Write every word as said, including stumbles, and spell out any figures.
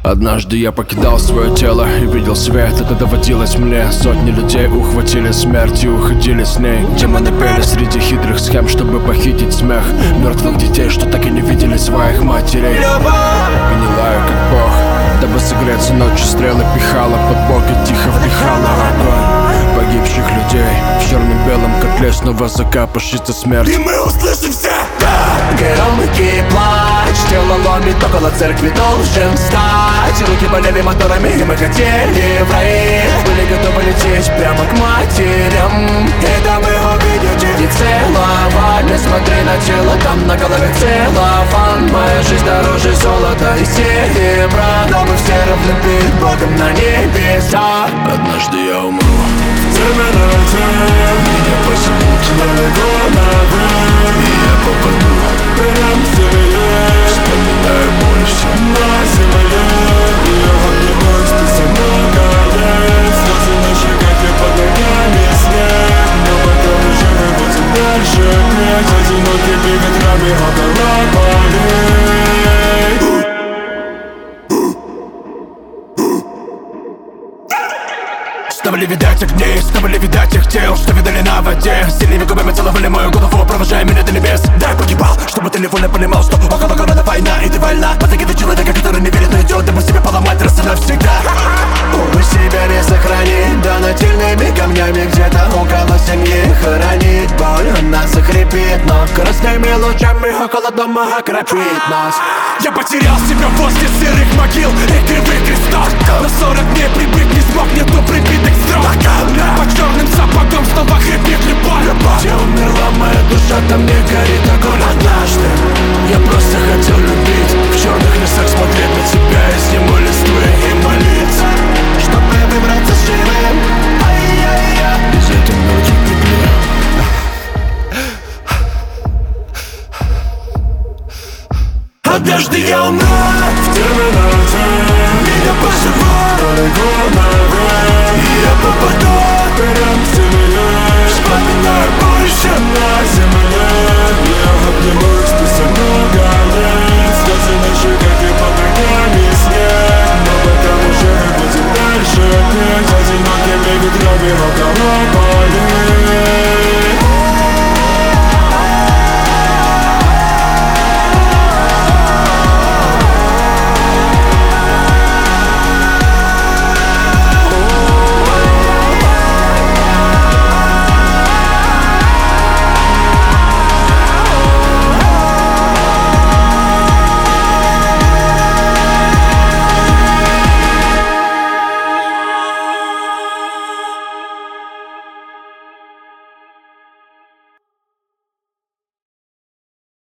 Однажды я покидал свое тело и видел свет. Это доводилось мне. Сотни людей ухватили смерть и уходили с ней. Демоны пели среди хитрых схем, чтобы похитить смех мертвых детей, что так и не видели своих матерей. Гнилаю как бог, дабы согреться ночью, стрелы пихала под бок и тихо вдыхала огонь погибших людей. В черно-белом котле снова закапошится смерть. И мы услышим все. Громкий плач, тело ломит, около церкви должен встать. Руки болели моторами, и мы хотели в рай. Были готовы лететь прямо к матерям. И там их увидеть и целовать. Не смотри на тело, там на голове целлофан. Моя жизнь дороже золота и серебра, но мы все равны перед Богом на небесах. Однажды я умру. Темноте Меня позовут далеко наверх, и я попаду прям в земле. Вспоминаю боль все На земле ее огневой спустя много лет. Слезы на щеках и под ногами снег. Но потом уже мы будем дальше петь. Одинокими ветрами около полей. Снова ли видать огней, снова ли видать их тел, что видали на воде. Сильными губами целовали мою голову, провожая меня до небес. Да, я погибал, чтобы ты невольно понимал, что около города война, и ты вольна. Позади человека, который не верит, но идет, дабы себя поломать раз и навсегда. Увы, себя не сохранить, да нательными камнями где-то около семьи хоронить боль. Она захрипит, но красными лучами около дома окропит нас. Я потерял себя возле серых могил и кривых крестов. На сорок дней прибыть не смог, нету прибитых строк. По черным сапогам снова хрипит любовь. Где умерла моя душа, там не горит огонь. Однажды я просто хотел любить, в черных лесах смотреть на тебя из зимы листвы и молиться, чтобы выбраться живым. Ай-яй-яй. из этой мертвой петли. Однажды я умру В темноте меня позовут далеко наверх, и я